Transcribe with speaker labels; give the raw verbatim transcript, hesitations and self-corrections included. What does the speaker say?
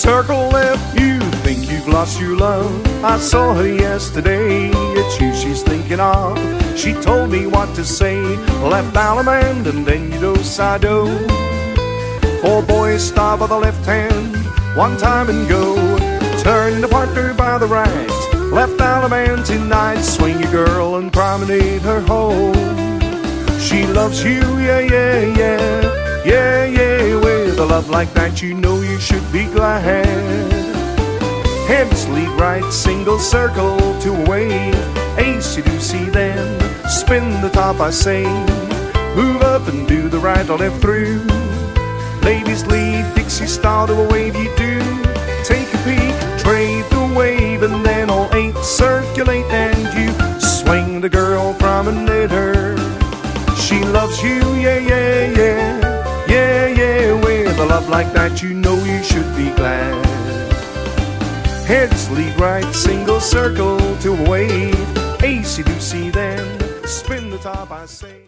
Speaker 1: Circle left, you think you've lost your love. I saw her yesterday, it's you she's thinking of. She told me what to say, left Allemande and then you do Sado. Four boys start by the left hand, one time and go. Turn the partner by the right, left Allemande tonight. Swing your girl and promenade her home. She loves you, yeah, yeah, yeah, yeah, yeah. With a love like that, you know you should be glad. Heads lead right, single circle to a wave. Ace you do see then, spin the top I say. Move up and do the right or left through. Ladies lead, Dixie style to a wave you do. Take a peek, trade the wave, and then all eight circulate and you swing the girl, promenade her. She loves you, yeah, yeah, yeah, yeah, yeah. With a love like that, you know you should be glad. Heads lead right, single circle to a wave. Ace you do see then, spin the top I say.